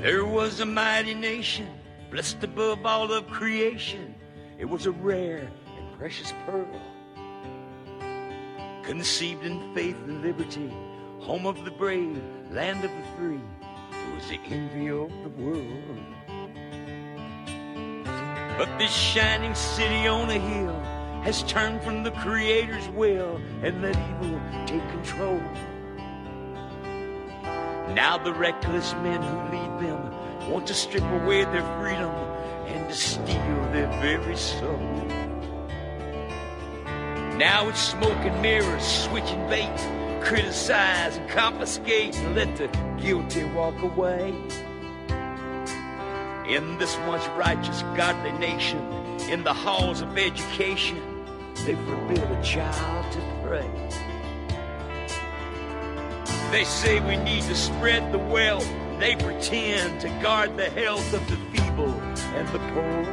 There was a mighty nation, blessed above all of creation. It was a rare and precious pearl, conceived in faith and liberty, home of the brave, land of the free. It was the envy of the world. But this shining city on a hill has turned from the Creator's will and let evil take control. Now the reckless men who lead them want to strip away their freedom and to steal their very soul. Now it's smoke and mirrors, switching bait, criticize and confiscate and let the guilty walk away. In this once righteous, godly nation, in the halls of education, they forbid a child to pray. They say we need to spread the wealth. They pretend to guard the health of the feeble and the poor,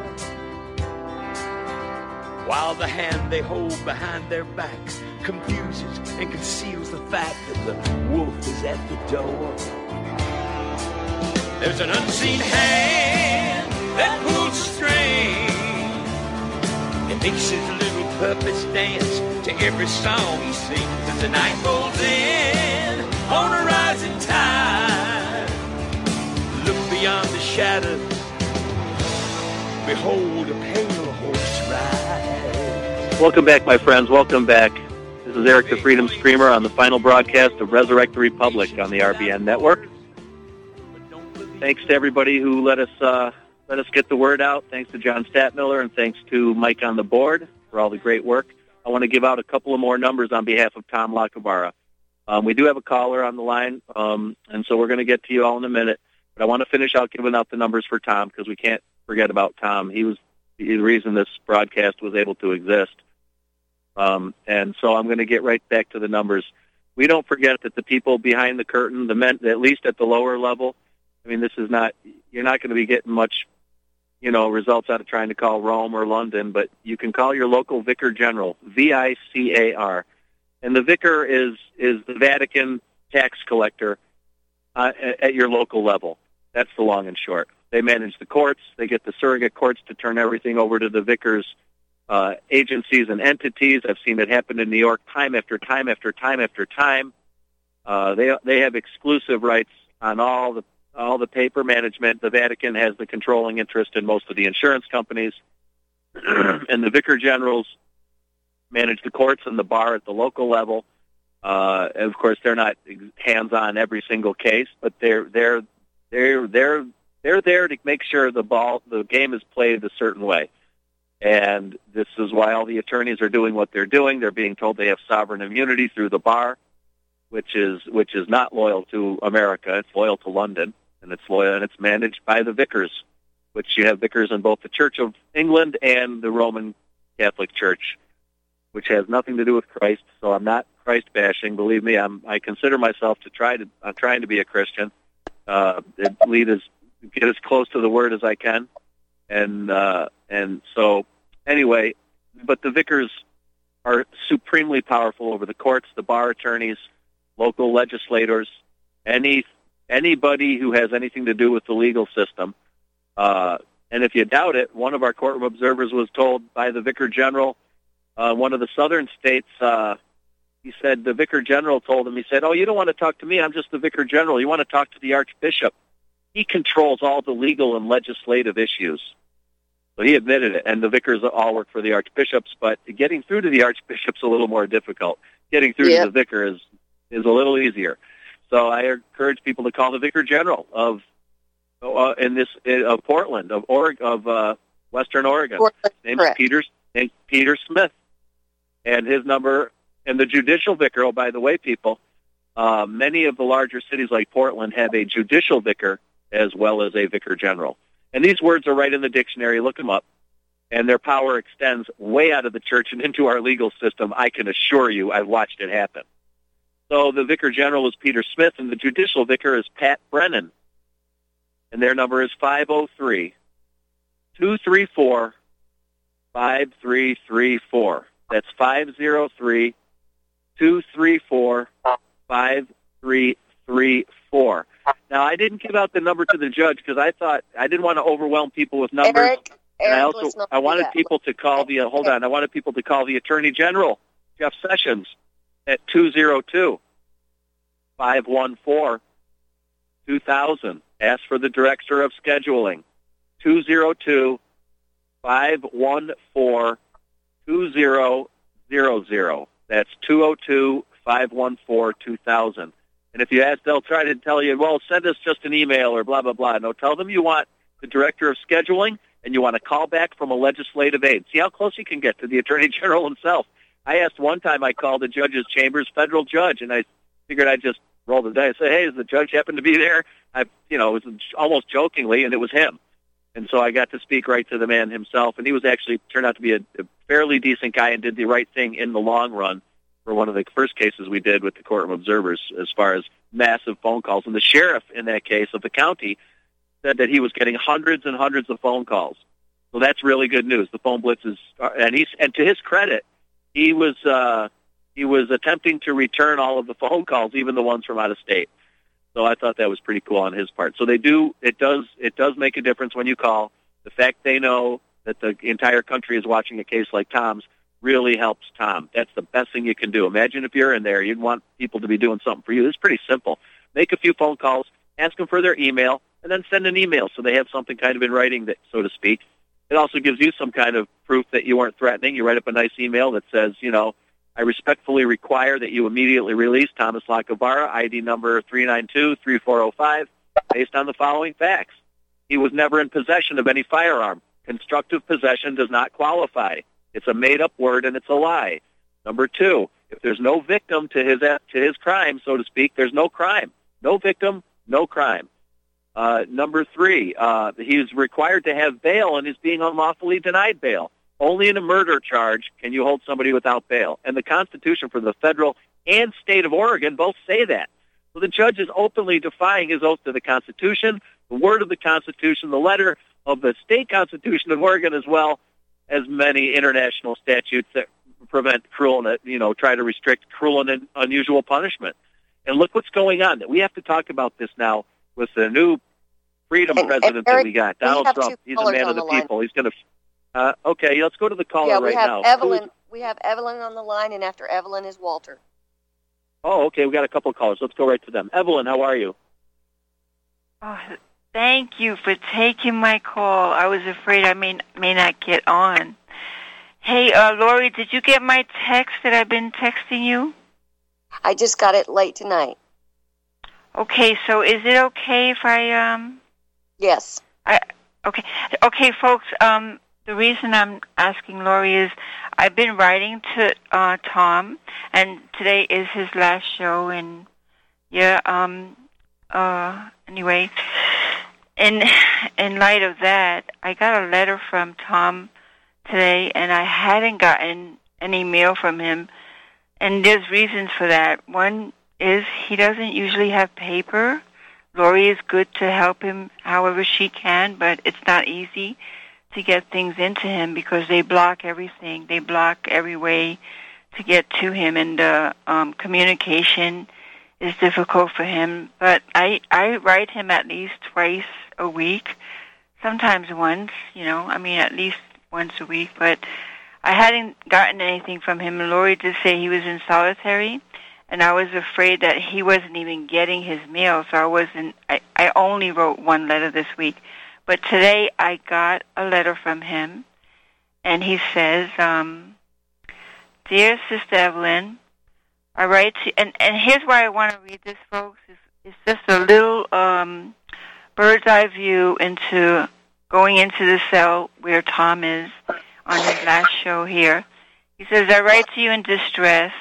while the hand they hold behind their backs confuses and conceals the fact that the wolf is at the door. There's an unseen hand that pulls the string. It makes his little puppets dance to every song he sings as the night rolls in on a rising tide. Look beyond the shadows, behold a pale horse ride. Welcome back, my friends. Welcome back. This is Eric the Freedom Screamer on the final broadcast of Resurrect the Republic on the RBN Network. Thanks to everybody who let us get the word out. Thanks to John Statmiller and thanks to Mike on the board for all the great work. I want to give out a couple of more numbers on behalf of Tom Lacavara. We do have a caller on the line, and so we're going to get to you all in a minute. But I want to finish out giving out the numbers for Tom because we can't forget about Tom. He was the reason this broadcast was able to exist. And so I'm going to get right back to the numbers. We don't forget that the people behind the curtain, the men, at least at the lower level, I mean, this is not, you're not going to be getting much, results out of trying to call Rome or London, but you can call your local vicar general, VICAR. And the vicar is the Vatican tax collector at your local level. That's the long and short. They manage the courts. They get the surrogate courts to turn everything over to the vicar's agencies and entities. I've seen it happen in New York time after time after time after time. They have exclusive rights on all the paper management. The Vatican has the controlling interest in most of the insurance companies, and the vicar generals manage the courts and the bar at the local level. And of course, they're not hands-on every single case, but they're there to make sure the game is played a certain way. And this is why all the attorneys are doing what they're doing. They're being told they have sovereign immunity through the bar, which is not loyal to America. It's loyal to London, and it's managed by the vicars, which you have vicars in both the Church of England and the Roman Catholic Church, which has nothing to do with Christ. So I'm not Christ bashing. Believe me, I consider myself I'm trying to be a Christian, get as close to the Word as I can, and so anyway, but the vicars are supremely powerful over the courts, the bar attorneys, local legislators, anybody who has anything to do with the legal system. And if you doubt it, one of our courtroom observers was told by the vicar general, one of the southern states, he said the vicar general told him, he said, "Oh, you don't want to talk to me. I'm just the vicar general. You want to talk to the archbishop. He controls all the legal and legislative issues." So he admitted it, and the vicars all work for the archbishops, but getting through to the archbishop's a little more difficult. Getting through to the vicar is a little easier. So I encourage people to call the vicar general of Portland, of Western Oregon. His name's Peter Smith, and his number, and the judicial vicar. Oh, by the way, people, many of the larger cities like Portland have a judicial vicar as well as a vicar general. And these words are right in the dictionary. Look them up. And their power extends way out of the church and into our legal system. I can assure you, I've watched it happen. So the vicar general is Peter Smith, and the judicial vicar is Pat Brennan. And their number is 503-234-5334. That's 503-234-5334. Now, I didn't give out the number to the judge because I thought I didn't want to overwhelm people with numbers. Eric, and I wanted people to call I wanted people to call the Attorney General, Jeff Sessions, at 202-514-2000. Ask for the Director of Scheduling. 202-514-2000. That's 202-514-2000. And if you ask, they'll try to tell you, well, send us just an email or blah, blah, blah. No, tell them you want the Director of Scheduling and you want a call back from a legislative aide. See how close you can get to the Attorney General himself. I asked one time, I called the judge's chambers federal judge, and I figured I'd just roll the dice. Say, hey, does the judge happen to be there? It was almost jokingly, and it was him. And so I got to speak right to the man himself, and he was actually turned out to be a fairly decent guy and did the right thing in the long run for one of the first cases we did with the courtroom observers as far as massive phone calls. And the sheriff in that case of the county said that he was getting hundreds and hundreds of phone calls. So that's really good news. The phone blitzes, and to his credit, he was attempting to return all of the phone calls, even the ones from out of state. So I thought that was pretty cool on his part. So it does make a difference when you call. The fact they know that the entire country is watching a case like Tom's really helps Tom. That's the best thing you can do. Imagine if you're in there, you'd want people to be doing something for you. It's pretty simple. Make a few phone calls, ask them for their email, and then send an email so they have something kind of in writing, that, so to speak. It also gives you some kind of proof that you weren't threatening. You write up a nice email that says, I respectfully require that you immediately release Thomas Lacavara, ID number 392-3405, based on the following facts. He was never in possession of any firearm. Constructive possession does not qualify. It's a made-up word, and it's a lie. Number 2, if there's no victim to his crime, so to speak, there's no crime. No victim, no crime. Number 3, he's required to have bail and is being unlawfully denied bail. Only in a murder charge can you hold somebody without bail. And the Constitution for the federal and state of Oregon both say that. So the judge is openly defying his oath to the Constitution, the word of the Constitution, the letter of the state Constitution of Oregon, as well as many international statutes that prevent cruel and, try to restrict cruel and unusual punishment. And look what's going on. We have to talk about this now with the new freedom president that we got, Donald Trump. He's a man of the people. He's going to... okay, let's go to the caller right now. We have Evelyn on the line, and after Evelyn is Walter. Oh, okay, we got a couple of callers. Let's go right to them. Evelyn, how are you? Oh, thank you for taking my call. I was afraid I may not get on. Hey, Lori, did you get my text that I've been texting you? I just got it late tonight. Okay, so is it okay if I... Yes. Okay, folks, the reason I'm asking Lori is I've been writing to Tom, and today is his last show, and anyway, in light of that, I got a letter from Tom today, and I hadn't gotten any mail from him, and there's reasons for that. One is he doesn't usually have paper. Lori is good to help him however she can, but it's not easy to get things into him because they block everything. They block every way to get to him, and communication is difficult for him. But I write him at least twice a week, sometimes once, at least once a week. But I hadn't gotten anything from him. And Lori did say he was in solitary, and I was afraid that he wasn't even getting his mail, so I only wrote one letter this week. But today I got a letter from him, and he says, Dear Sister Evelyn, I write to, and here's why I want to read this, folks. It's just a little bird's eye view into going into the cell where Tom is on his last show here. He says, I write to you in distress.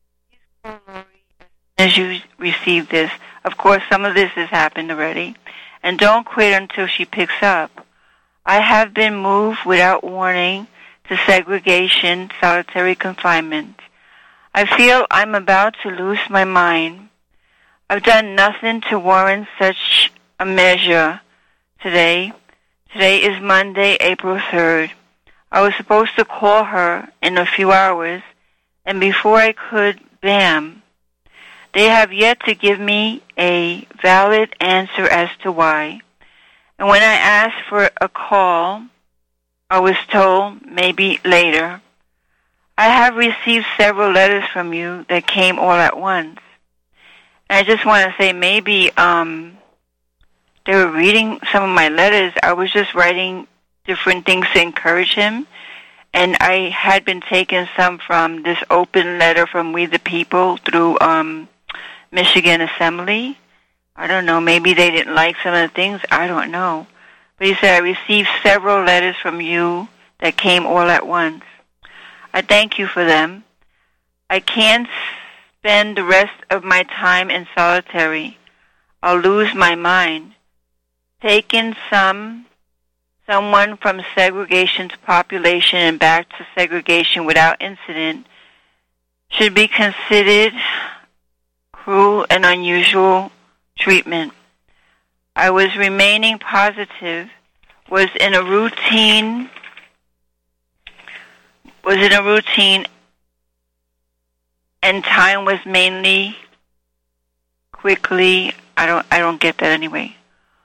As you receive this, of course, some of this has happened already, and don't quit until she picks up. I have been moved without warning to segregation, solitary confinement. I feel I'm about to lose my mind. I've done nothing to warrant such a measure today. Today is Monday, April 3rd. I was supposed to call her in a few hours, and before I could, bam. They have yet to give me a valid answer as to why. And when I asked for a call, I was told maybe later. I have received several letters from you that came all at once. And I just want to say maybe they were reading some of my letters. I was just writing different things to encourage him. And I had been taking some from this open letter from We the People through Michigan Assembly. I don't know. Maybe they didn't like some of the things. I don't know. But he said, I received several letters from you that came all at once. I thank you for them. I can't spend the rest of my time in solitary. I'll lose my mind. Taking someone from segregation to population and back to segregation without incident should be considered cruel and unusual treatment. I was remaining positive, was in a routine, and time was mainly quickly. I don't get that anyway.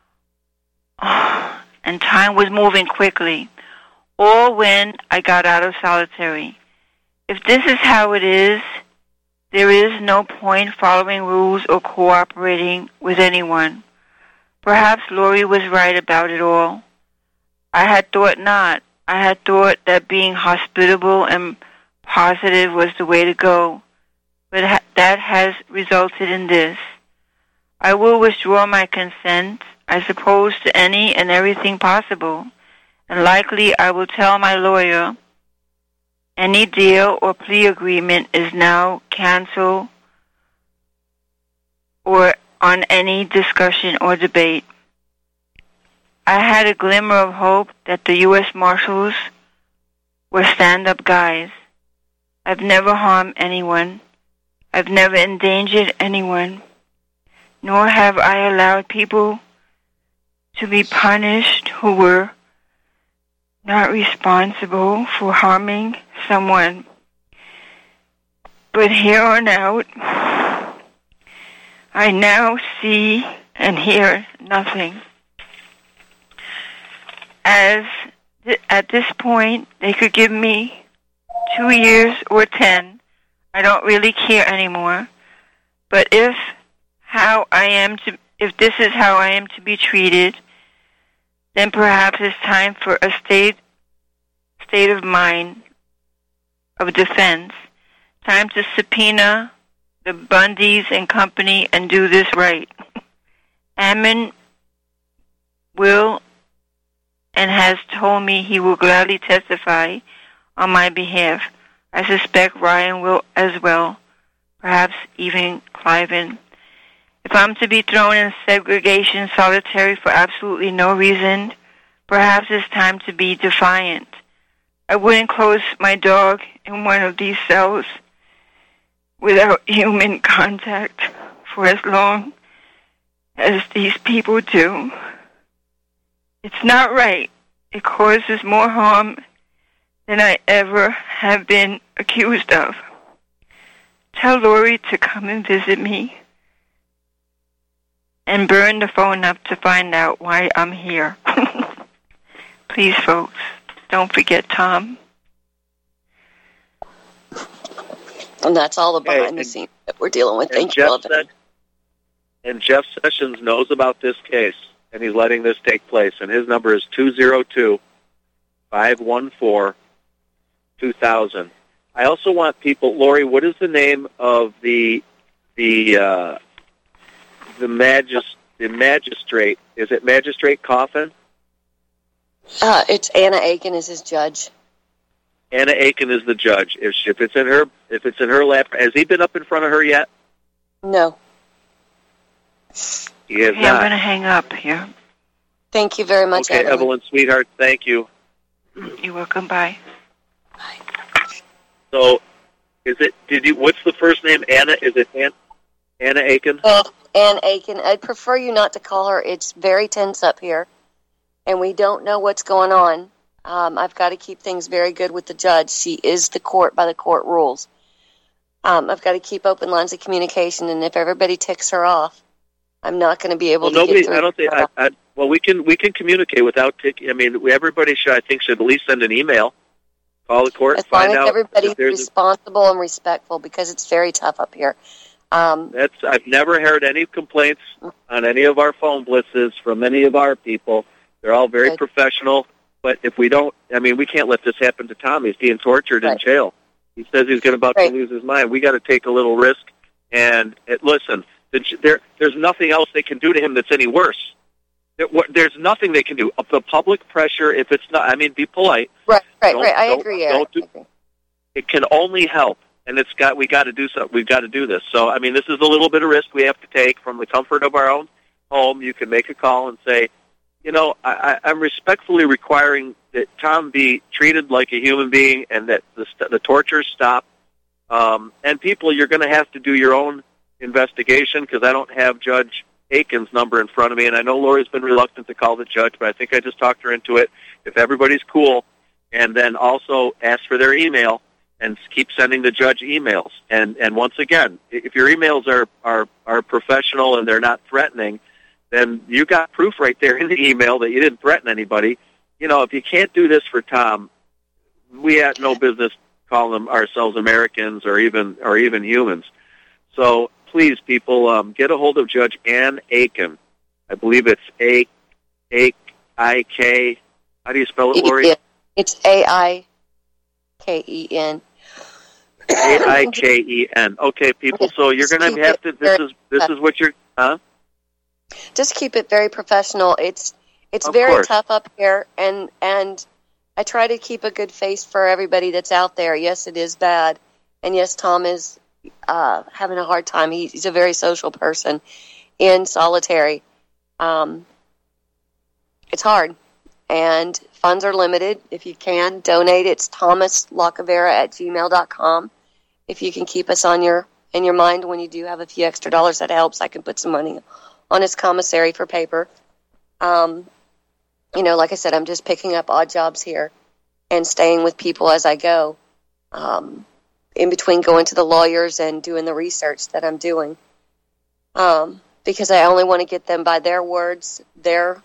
And time was moving quickly, all when I got out of solitary. If this is how it is, there is no point following rules or cooperating with anyone. Perhaps Lori was right about it all. I had thought not. I had thought that being hospitable and positive was the way to go, but that has resulted in this. I will withdraw my consent, I suppose, to any and everything possible, and likely I will tell my lawyer any deal or plea agreement is now canceled or on any discussion or debate. I had a glimmer of hope that the U.S. Marshals were stand-up guys. I've never harmed anyone. I've never endangered anyone. Nor have I allowed people to be punished who were not responsible for harming someone. But here on out, I now see and hear nothing. As at this point, they could give me 2 years or 10. I don't really care anymore. But if this is how I am to be treated, then perhaps it's time for a state of mind of defense. Time to subpoena the Bundys and company and do this right. Ammon will and has told me he will gladly testify on my behalf. I suspect Ryan will as well, perhaps even Cliven. If I'm to be thrown in segregation solitary for absolutely no reason, perhaps it's time to be defiant. I wouldn't close my dog in one of these cells without human contact for as long as these people do. It's not right. It causes more harm than I ever have been accused of. Tell Lori to come and visit me and burn the phone up to find out why I'm here. Please, folks, don't forget Tom. And that's all the behind the scenes that we're dealing with. Thank you. And Jeff Sessions knows about this case, and he's letting this take place. And his number is 202-514-2000. I also want people, Lori, what is the name of the magistrate? Is it Magistrate Coffin? It's Anna Aiken is his judge. Anna Aiken is the judge. If it's in her lap, has he been up in front of her yet? No. He has not. I'm going to hang up here. Thank you very much, okay, Evelyn, sweetheart. Thank you. You're welcome. Bye. Bye. So, what's the first name? Anna? Is it Anna Aiken? Ann Aiken. I'd prefer you not to call her. It's very tense up here, and we don't know what's going on. I've got to keep things very good with the judge. She is the court by the court rules. I've got to keep open lines of communication, and if everybody ticks her off, I'm not going to be able to get through. I don't think. Well, we can communicate without ticking. I mean, everybody should at least send an email, call the court, as find long as out. Everybody's responsible and respectful, because it's very tough up here. I've never heard any complaints on any of our phone blitzes from any of our people. They're all very professional. But if we don't, I mean, we can't let this happen to Tom. He's being tortured in jail. He says he's about to lose his mind. We got to take a little risk. And listen, there's nothing else they can do to him that's any worse. There's nothing they can do. The public pressure, if it's not, I mean, be polite. Right. I agree. It can only help. And we got to do something. We've got to do this. So, I mean, this is a little bit of risk we have to take from the comfort of our own home. You can make a call and say, I'm respectfully requiring that Tom be treated like a human being and that the torture stop. And people, you're going to have to do your own investigation, because I don't have Judge Aiken's number in front of me. And I know Lori's been reluctant to call the judge, but I think I just talked her into it. If everybody's cool, and then also ask for their email and keep sending the judge emails. And once again, if your emails are professional and they're not threatening, then you got proof right there in the email that you didn't threaten anybody. If you can't do this for Tom, we had no business calling ourselves Americans or even humans. So please, people, get a hold of Judge Ann Aiken. I believe it's A-I-K. How do you spell it, Lori? It's A-I-K-E-N. A-I-K-E-N. Okay, people. So you're going to have to. This is what you're. Huh? Just keep it very professional. It's very tough up here, and I try to keep a good face for everybody that's out there. Yes, it is bad, and yes, Tom is having a hard time. He's a very social person in solitary. It's hard, and funds are limited. If you can donate, it's thomaslacavera@gmail.com. If you can keep us in your mind when you do have a few extra dollars, that helps. I can put some money on his commissary for paper. Like I said, I'm just picking up odd jobs here and staying with people as I go, in between going to the lawyers and doing the research that I'm doing, because I only want to get them by their words, their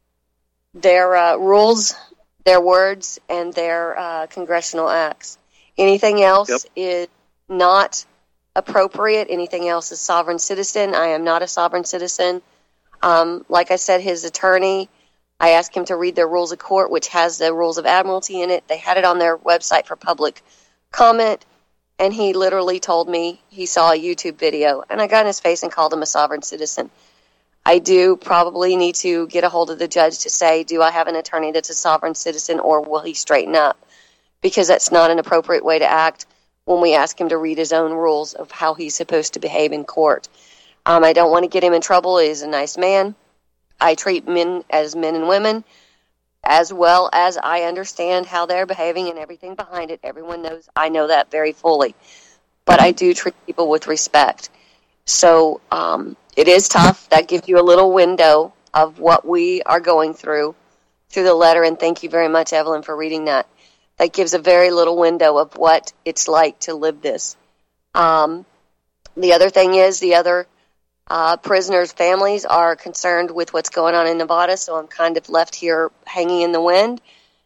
rules, their words, and their congressional acts. Anything else is not appropriate. Anything else is sovereign citizen. I am not a sovereign citizen. Like I said, his attorney, I asked him to read their rules of court, which has the rules of admiralty in it. They had it on their website for public comment, and he literally told me he saw a YouTube video, and I got in his face and called him a sovereign citizen. I do probably need to get a hold of the judge to say, do I have an attorney that's a sovereign citizen, or will he straighten up? Because that's not an appropriate way to act when we ask him to read his own rules of how he's supposed to behave in court. I don't want to get him in trouble. He's a nice man. I treat men as men and women, as well as I understand how they're behaving and everything behind it. Everyone knows I know that very fully. But I do treat people with respect. So it is tough. That gives you a little window of what we are going through the letter, and thank you very much, Evelyn, for reading that. That gives a very little window of what it's like to live this. The other thing is the other prisoners' families are concerned with what's going on in Nevada, so I'm kind of left here hanging in the wind.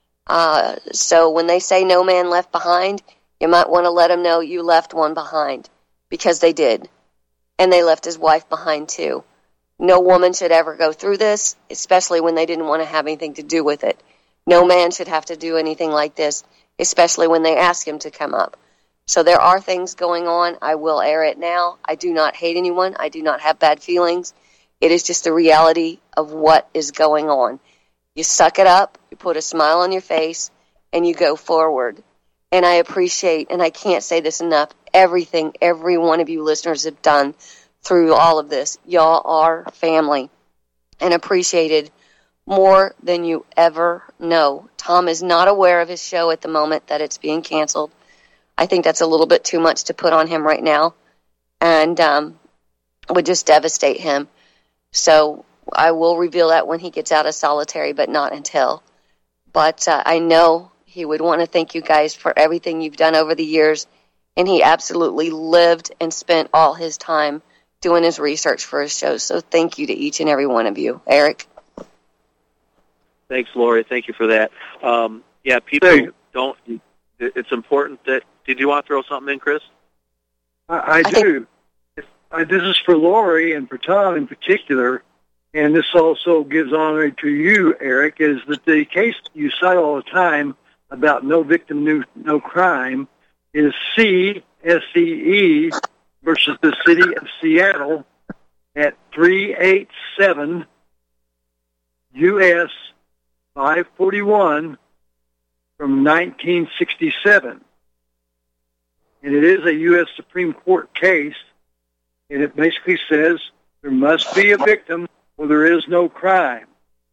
So when they say no man left behind, you might want to let them know you left one behind, because they did. And they left his wife behind, too. No woman should ever go through this, especially when they didn't want to have anything to do with it. No man should have to do anything like this, especially when they ask him to come up. So there are things going on. I will air it now. I do not hate anyone. I do not have bad feelings. It is just the reality of what is going on. You suck it up, you put a smile on your face, and you go forward. And I appreciate, and I can't say this enough, everything every one of you listeners have done through all of this. Y'all are family, and appreciated more than you ever know. Tom is not aware of his show at the moment, that it's being canceled. I think that's a little bit too much to put on him right now, and would just devastate him. So I will reveal that when he gets out of solitary, but not until. But I know he would want to thank you guys for everything you've done over the years. and he absolutely lived and spent all his time doing his research for his show. So thank you to each and every one of you. Eric? Thanks, Lori. Thank you for that. People don't... It's important that... Did you want to throw something in, Chris? I do. This is for Lori and for Tom in particular, and this also gives honor to you, Eric, is that the case you cite all the time about no victim, no crime is CSCE versus the City of Seattle at 387 U.S. 541 from 1967. And it is a U.S. Supreme Court case, and it basically says there must be a victim or there is no crime.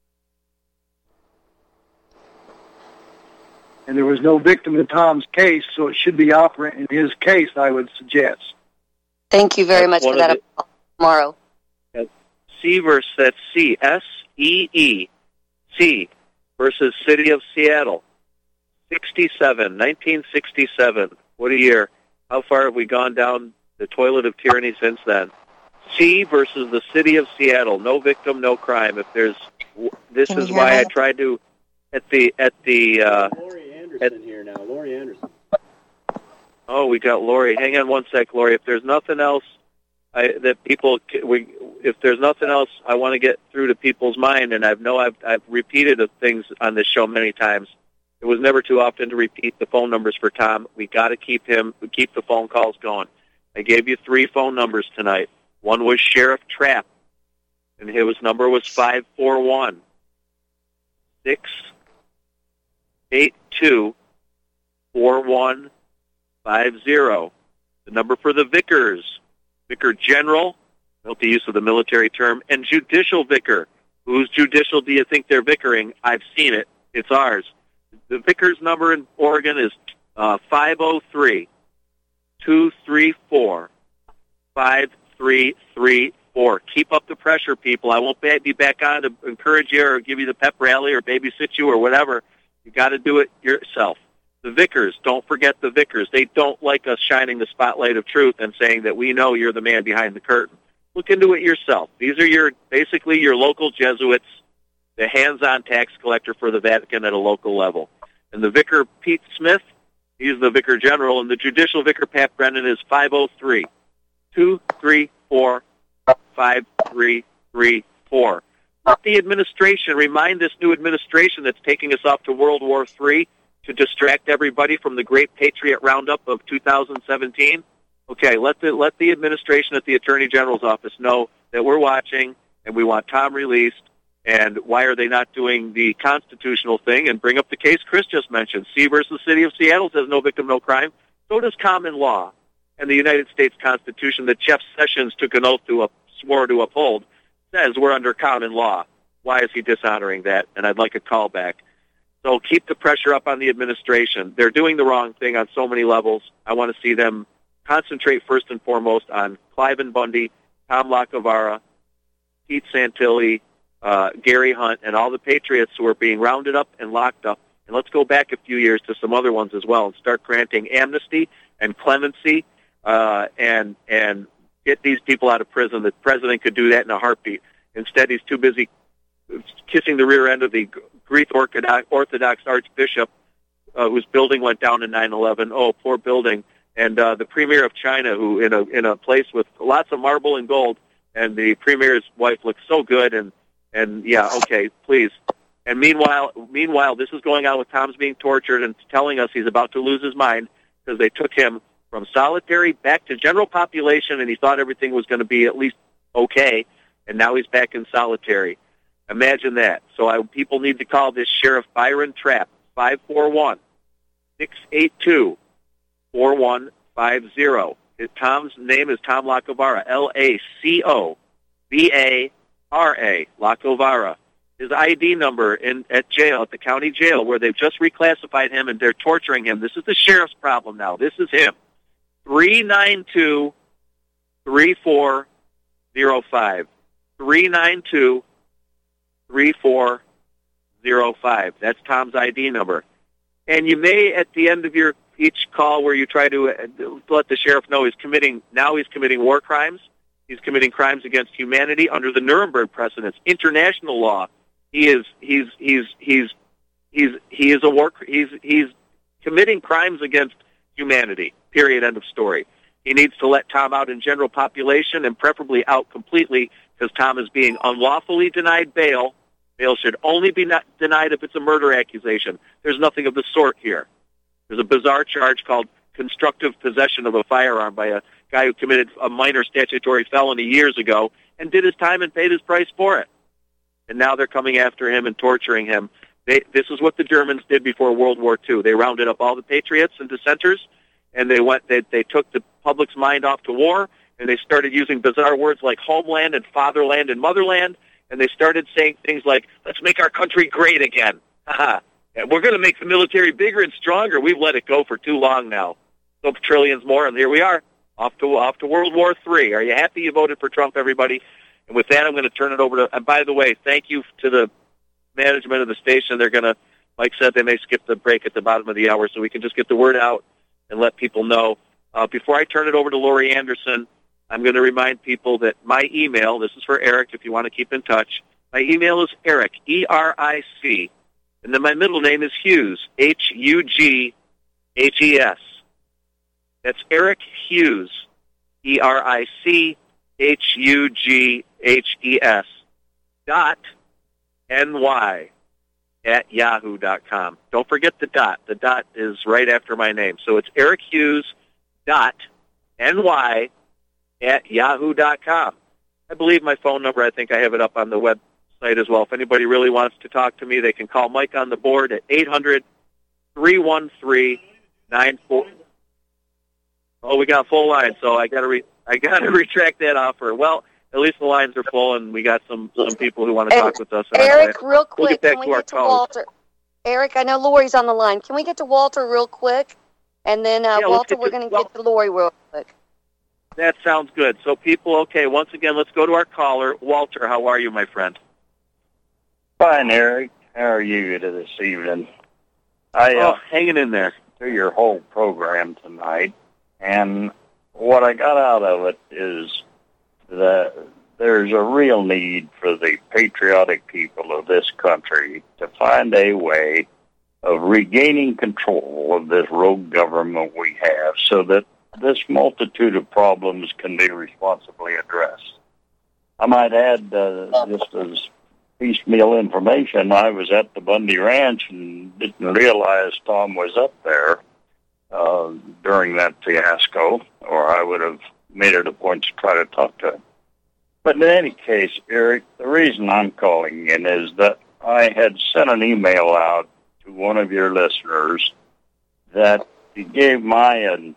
And there was no victim in Tom's case, so it should be operant in his case, I would suggest. Thank you very much for that. Tomorrow. C versus that's C, S-E-E, C versus City of Seattle, 1967. What a year. How far have we gone down the toilet of tyranny since then? C versus the City of Seattle. No victim, no crime. This is why I tried to Lori Anderson here now. Lori Anderson. Oh, we got Lori. Hang on one sec, Lori. If there's nothing else if there's nothing else I want to get through to people's mind, and I've repeated things on this show many times. It was never too often to repeat the phone numbers for Tom. We got to keep the phone calls going. I gave you 3 phone numbers tonight. One was Sheriff Trapp, and his number was 541-682-4150. The number for the vicars, Vicar General, note the use of the military term, and Judicial Vicar. Whose judicial do you think they're vicaring? I've seen it. It's ours. The vicar's number in Oregon is 503-234-5334. Keep up the pressure, people. I won't be back on to encourage you or give you the pep rally or babysit you or whatever. You got to do it yourself. The vicars, don't forget the vicars. They don't like us shining the spotlight of truth and saying that we know you're the man behind the curtain. Look into it yourself. These are basically your local Jesuits, the hands-on tax collector for the Vatican at a local level. And the vicar, Pete Smith, he's the vicar general, and the judicial vicar, Pat Brennan, is 503-234-5334. Let the administration remind this new administration that's taking us off to World War III to distract everybody from the Great Patriot Roundup of 2017. Okay, let the administration at the Attorney General's office know that we're watching and we want Tom released. And why are they not doing the constitutional thing and bring up the case Chris just mentioned? C versus City of Seattle says no victim, no crime. So does common law. And the United States Constitution that Jeff Sessions took an oath to swore to uphold says we're under common law. Why is he dishonoring that? And I'd like a call back. So keep the pressure up on the administration. They're doing the wrong thing on so many levels. I want to see them concentrate first and foremost on Cliven Bundy, Tom Lacovara, Pete Santilli, Gary Hunt, and all the patriots who are being rounded up and locked up. And let's go back a few years to some other ones as well and start granting amnesty and clemency and get these people out of prison. The president could do that in a heartbeat. Instead, he's too busy kissing the rear end of the Greek Orthodox Archbishop whose building went down in 9/11. Oh, poor building. And the premier of China, who in a place with lots of marble and gold, and the premier's wife looks so good. And yeah, okay, please. And meanwhile, this is going on with Tom's being tortured and telling us he's about to lose his mind because they took him from solitary back to general population, and he thought everything was going to be at least okay, and now he's back in solitary. Imagine that. So people need to call this Sheriff Byron Trapp, 541-682-4150. Tom's name is Tom Lacovara, Lacovara, Lacovara. His ID number at jail, at the county jail, where they've just reclassified him and they're torturing him. This is the sheriff's problem now. This is him. 392-3405. 392-3405. That's Tom's ID number. And you may, at the end of your each call where you try to let the sheriff know he's committing war crimes. He's committing crimes against humanity under the Nuremberg precedents, international law. He's committing crimes against humanity. Period. End of story. He needs to let Tom out in general population and preferably out completely because Tom is being unlawfully denied bail. Bail should only be denied if it's a murder accusation. There's nothing of the sort here. There's a bizarre charge called constructive possession of a firearm by a guy who committed a minor statutory felony years ago and did his time and paid his price for it. And now they're coming after him and torturing him. This is what the Germans did before World War II. They rounded up all the patriots and dissenters, and they took the public's mind off to war, and they started using bizarre words like homeland and fatherland and motherland, and they started saying things like, let's make our country great again. And we're going to make the military bigger and stronger. We've let it go for too long now. So trillions more, and here we are, off to World War III. Are you happy you voted for Trump, everybody? And with that, I'm going to turn it over to, and by the way, thank you to the management of the station. They're going to, Mike said they may skip the break at the bottom of the hour so we can just get the word out and let people know. Before I turn it over to Lori Anderson, I'm going to remind people that my email, this is for Eric if you want to keep in touch, my email is Eric, E-R-I-C, and then my middle name is Hughes, H-U-G-H-E-S. That's Eric Hughes, E-R-I-C-H-U-G-H-E-S, .ny at yahoo.com. Don't forget the dot. The dot is right after my name. So it's Eric Hughes, .ny at yahoo.com. I believe my phone number, I think I have it up on the website as well. If anybody really wants to talk to me, they can call Mike on the board at 800-313-94... Oh, we got a full line, so I got to retract that offer. Well, at least the lines are full, and we got some people who want to talk with us. And Eric, real quick, can we get to Walter? Eric, I know Lori's on the line. Can we get to Walter real quick? And then, Walter, we're going to get to Lori real quick. That sounds good. So, people, okay, once again, let's go to our caller. Walter, how are you, my friend? Fine, Eric. How are you this evening? Hanging in there. Through your whole program tonight. And what I got out of it is that there's a real need for the patriotic people of this country to find a way of regaining control of this rogue government we have so that this multitude of problems can be responsibly addressed. I might add, just as piecemeal information, I was at the Bundy Ranch and didn't realize Tom was up there during that fiasco, or I would have made it a point to try to talk to him. But in any case, Eric, the reason I'm calling in is that I had sent an email out to one of your listeners that he gave my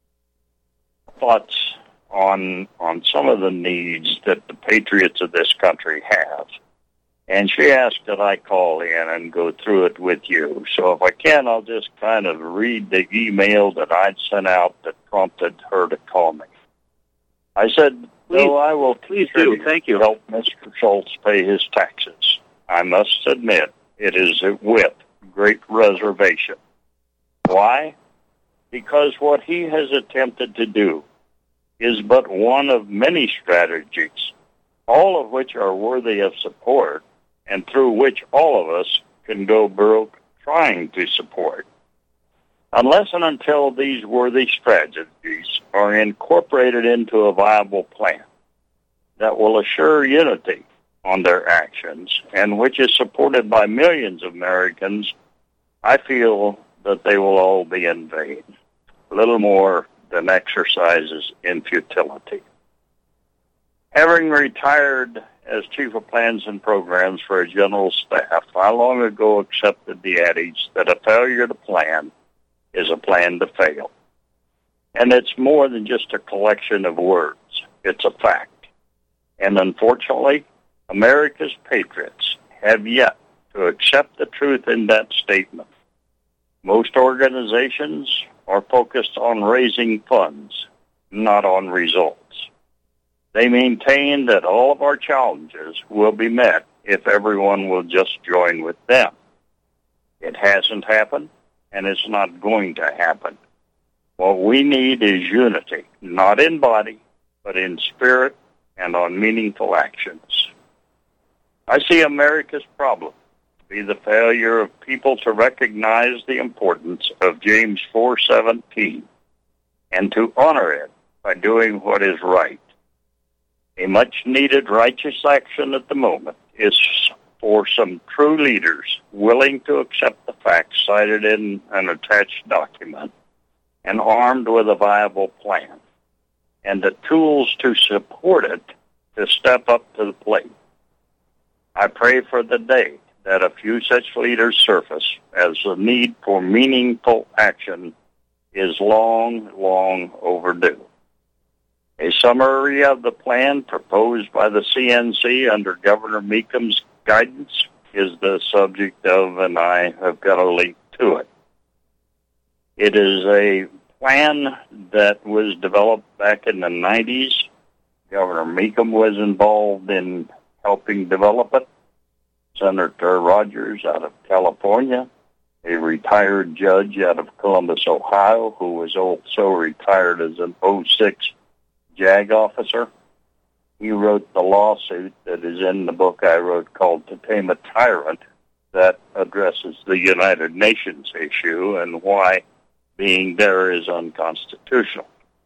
thoughts on some of the needs that the patriots of this country have. And she asked that I call in and go through it with you. So if I can, I'll just kind of read the email that I'd sent out that prompted her to call me. I said, "No, I will please do. Thank you. Help Mr. Schultz pay his taxes. I must admit, it is with great reservation. Why? Because what he has attempted to do is but one of many strategies, all of which are worthy of support, and through which all of us can go broke trying to support. Unless and until these worthy strategies are incorporated into a viable plan that will assure unity on their actions and which is supported by millions of Americans, I feel that they will all be in vain, little more than exercises in futility. Having retired as Chief of Plans and Programs for a General Staff, I long ago accepted the adage that a failure to plan is a plan to fail. And it's more than just a collection of words. It's a fact. And unfortunately, America's patriots have yet to accept the truth in that statement. Most organizations are focused on raising funds, not on results. They maintain that all of our challenges will be met if everyone will just join with them. It hasn't happened, and it's not going to happen. What we need is unity, not in body, but in spirit and on meaningful actions. I see America's problem to be the failure of people to recognize the importance of James 4:17 and to honor it by doing what is right. A much-needed righteous action at the moment is for some true leaders willing to accept the facts cited in an attached document and armed with a viable plan and the tools to support it to step up to the plate. I pray for the day that a few such leaders surface, as the need for meaningful action is long, long overdue. A summary of the plan proposed by the CNC under Governor Meekham's guidance is the subject of, and I have got a link to it. It is a plan that was developed back in the 90s. Governor Meekham was involved in helping develop it. Senator Rogers out of California, a retired judge out of Columbus, Ohio, who was also retired as an 06 JAG officer. He wrote the lawsuit that is in the book I wrote called To Tame a Tyrant that addresses the United Nations issue and why being there is unconstitutional.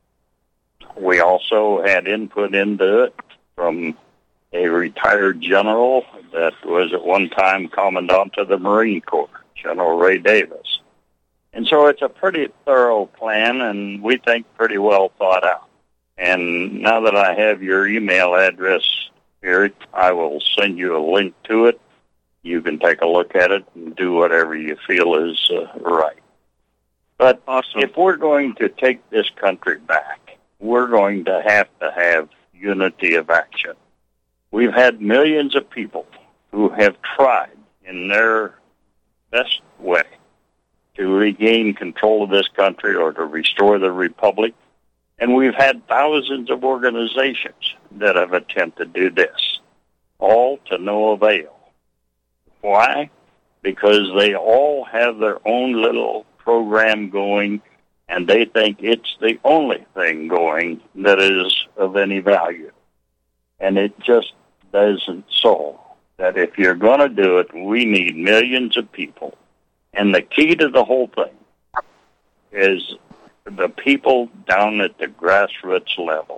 We also had input into it from a retired general that was at one time Commandant of the Marine Corps, General Ray Davis. And so it's a pretty thorough plan, and we think pretty well thought out. And now that I have your email address, Eric, I will send you a link to it. You can take a look at it and do whatever you feel is right. But awesome. If we're going to take this country back, we're going to have unity of action. We've had millions of people who have tried in their best way to regain control of this country or to restore the republic. And we've had thousands of organizations that have attempted to do this, all to no avail. Why? Because they all have their own little program going, and they think it's the only thing going that is of any value. And it just doesn't so. That if you're going to do it, we need millions of people. And the key to the whole thing is the people down at the grassroots level.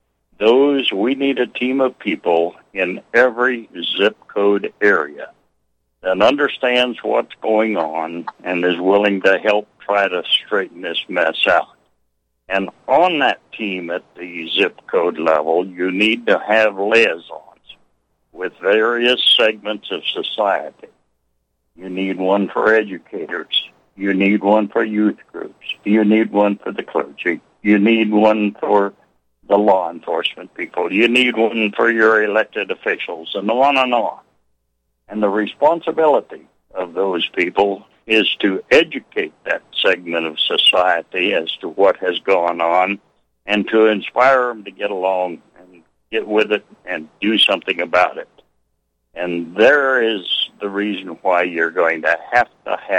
We need a team of people in every zip code area that understands what's going on and is willing to help try to straighten this mess out. And on that team at the zip code level, you need to have liaisons with various segments of society. You need one for educators. You need one for youth groups. You need one for the clergy. You need one for the law enforcement people. You need one for your elected officials, and on and on. And the responsibility of those people is to educate that segment of society as to what has gone on and to inspire them to get along and get with it and do something about it. And there is the reason why you're going to have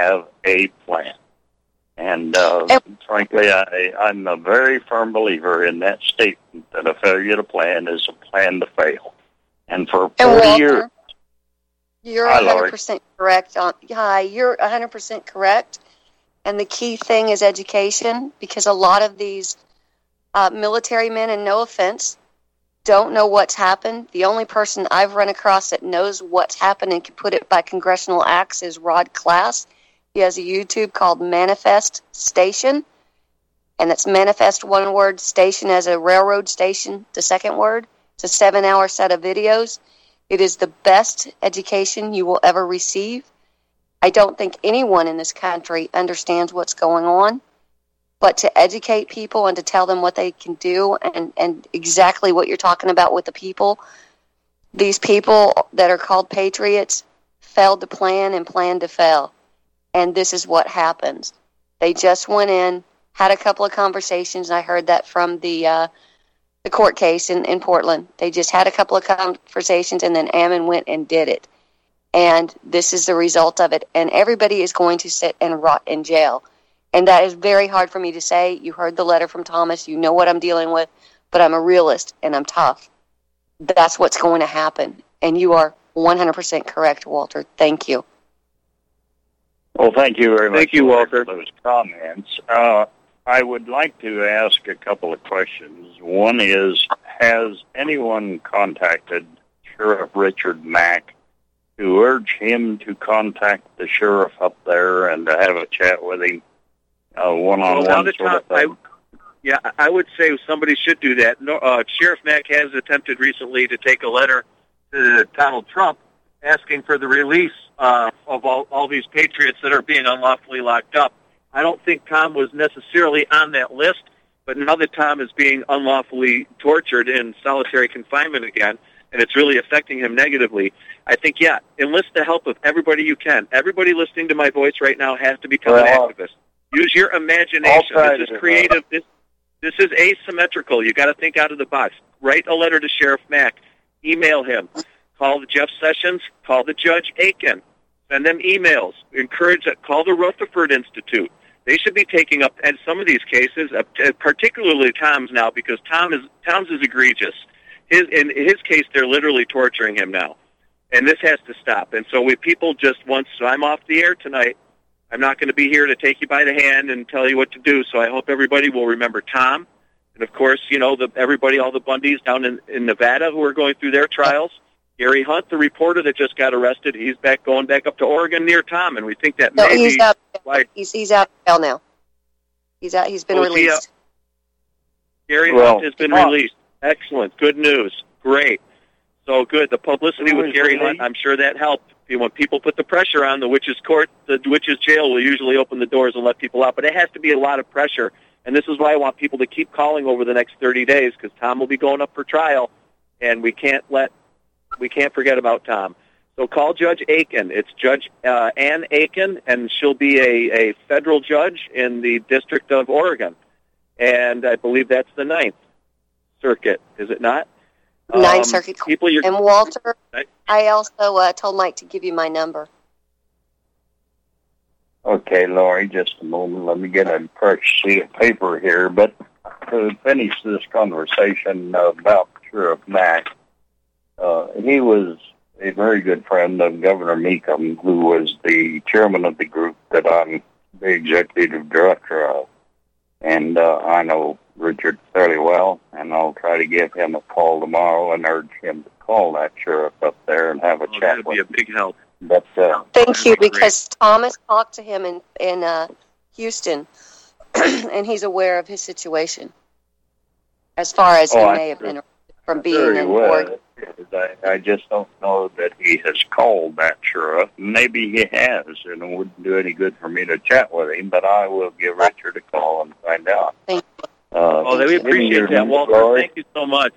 a plan. And frankly, I'm a very firm believer in that statement that a failure to plan is a plan to fail. And for 40 years... You're 100% correct. You're 100% correct. And the key thing is education, because a lot of these military men, and no offense, don't know what's happened. The only person I've run across that knows what's happened and can put it by congressional acts is Rod Class. He has a YouTube called Manifest Station, and it's Manifest, one word, station as a railroad station, the second word. It's a 7-hour set of videos. It is the best education you will ever receive. I don't think anyone in this country understands what's going on, but to educate people and to tell them what they can do and exactly what you're talking about with the people, these people that are called patriots failed to plan and planned to fail. And this is what happens. They just went in, had a couple of conversations, and I heard that from the court case in Portland. They just had a couple of conversations, and then Ammon went and did it. And this is the result of it. And everybody is going to sit and rot in jail. And that is very hard for me to say. You heard the letter from Thomas. You know what I'm dealing with. But I'm a realist, and I'm tough. That's what's going to happen. And you are 100% correct, Walter. Thank you. Well, thank you very much. Thank you, Walter, for those comments. I would like to ask a couple of questions. One is, has anyone contacted Sheriff Richard Mack to urge him to contact the sheriff up there and to have a chat with him one-on-one sort of thing? I would say somebody should do that. Sheriff Mack has attempted recently to take a letter to Donald Trump asking for the release of all these patriots that are being unlawfully locked up. I don't think Tom was necessarily on that list, but now that Tom is being unlawfully tortured in solitary confinement again, and it's really affecting him negatively, I think, enlist the help of everybody you can. Everybody listening to my voice right now has to become an activist. Use your imagination. This is creative. This is asymmetrical. You got to think out of the box. Write a letter to Sheriff Mack. Email him. Call the Jeff Sessions. Call the Judge Aiken. Send them emails. Call the Rutherford Institute. They should be taking up and some of these cases, particularly Tom's now, because Tom's is egregious. In his case, they're literally torturing him now, and this has to stop. And so so I'm off the air tonight. I'm not going to be here to take you by the hand and tell you what to do. So I hope everybody will remember Tom, and of course, all the Bundys down in Nevada who are going through their trials. Gary Hunt, the reporter that just got arrested, he's going back up to Oregon near Tom, and we think that he's out of jail now. He's been released. Gary Hunt has been released. Excellent. Good news. Great. So good. The publicity with Gary Hunt, I'm sure that helped. When people put the pressure on, the witches' court, the witches' jail will usually open the doors and let people out. But it has to be a lot of pressure, and this is why I want people to keep calling over the next 30 days, because Tom will be going up for trial, and we can't forget about Tom. So call Judge Aiken. It's Judge Ann Aiken, and she'll be a federal judge in the District of Oregon. And I believe that's the 9th Circuit, is it not? 9th Circuit. And Walter, I also told Mike to give you my number. Okay, Lori, just a moment. Let me get a fresh sheet of paper here. But to finish this conversation about Sheriff Mack, he was a very good friend of Governor Meekum, who was the chairman of the group that I'm the executive director of. And I know Richard fairly well, and I'll try to give him a call tomorrow and urge him to call that sheriff up there and have a chat with him. That would be a big help. But, thank you, because Thomas talked to him in Houston, and he's aware of his situation, as far as he may have been from being in Oregon. I just don't know that he has called that sheriff. Maybe he has, and it wouldn't do any good for me to chat with him, but I will give Richard a call and find out. Thank you. We appreciate that, Walter. Thank you so much.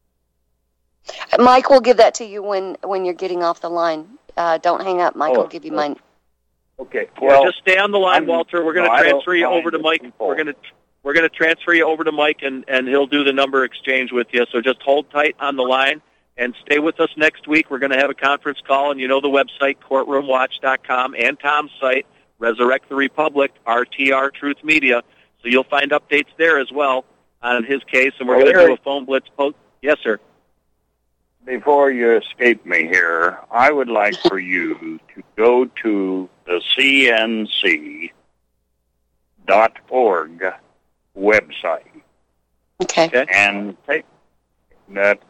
Mike will give that to you when you're getting off the line. Don't hang up. Mike will give you mine. Okay. Well, just stay on the line, Walter. We're going to transfer you over to Mike. We're going to transfer you over to Mike, and he'll do the number exchange with you. So just hold tight on the line and stay with us next week. We're going to have a conference call, and the website, courtroomwatch.com, and Tom's site, Resurrect the Republic, RTR Truth Media. So you'll find updates there as well on his case, and we're going to do a phone blitz post. Yes, sir. Before you escape me here, I would like for you to go to the cnc.org website. Okay. And that's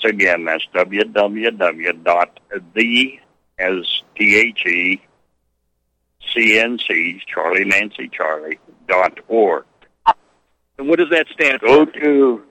www.cncharlie.org. And what does that stand for? Go to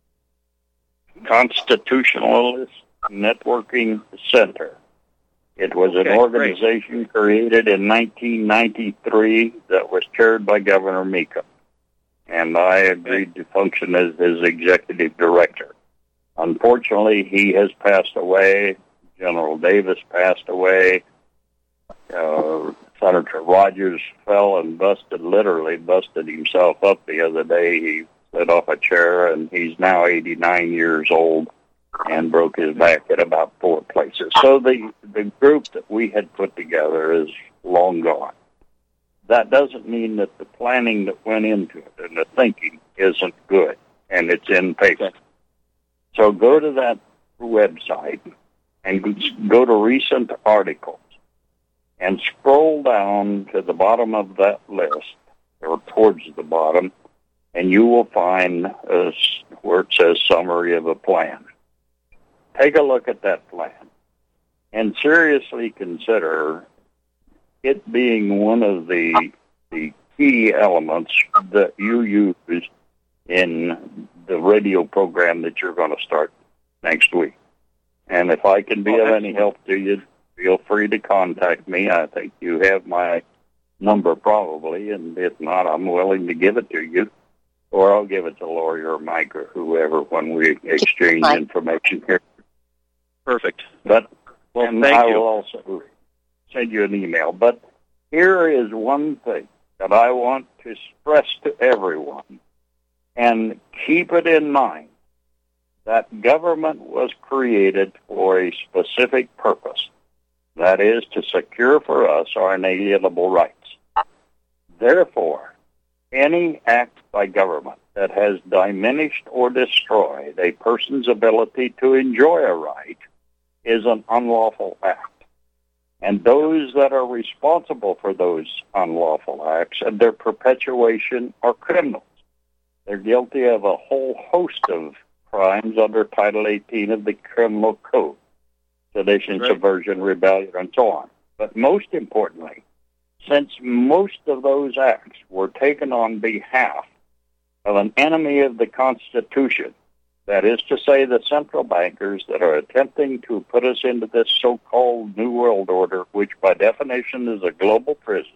Constitutionalist Networking Center. It was an organization created in 1993 that was chaired by Governor Meekum, and I agreed to function as his executive director. Unfortunately, he has passed away. General Davis passed away. Senator Rogers fell and literally busted himself up the other day. He slid off a chair, and he's now 89 years old. and broke his back at about 4 places. So the group that we had put together is long gone. That doesn't mean that the planning that went into it and the thinking isn't good, and it's in paper. So go to that website and go to recent articles and scroll down to the bottom of that list, or towards the bottom, and you will find where it says summary of a plan. Take a look at that plan and seriously consider it being one of the key elements that you use in the radio program that you're going to start next week. And if I can be of any help to you, feel free to contact me. I think you have my number probably, and if not, I'm willing to give it to you, or I'll give it to Lori or Mike or whoever when we exchange information here. Perfect. But well, and I will also send you an email. But here is one thing that I want to stress to everyone, and keep it in mind, that government was created for a specific purpose. That is to secure for us our inalienable rights. Therefore, any act by government that has diminished or destroyed a person's ability to enjoy a right is an unlawful act. And those that are responsible for those unlawful acts and their perpetuation are criminals. They're guilty of a whole host of crimes under Title 18 of the Criminal Code. Sedition, subversion, rebellion, and so on. But most importantly, since most of those acts were taken on behalf of an enemy of the Constitution, that is to say the central bankers that are attempting to put us into this so-called New World Order, which by definition is a global prison,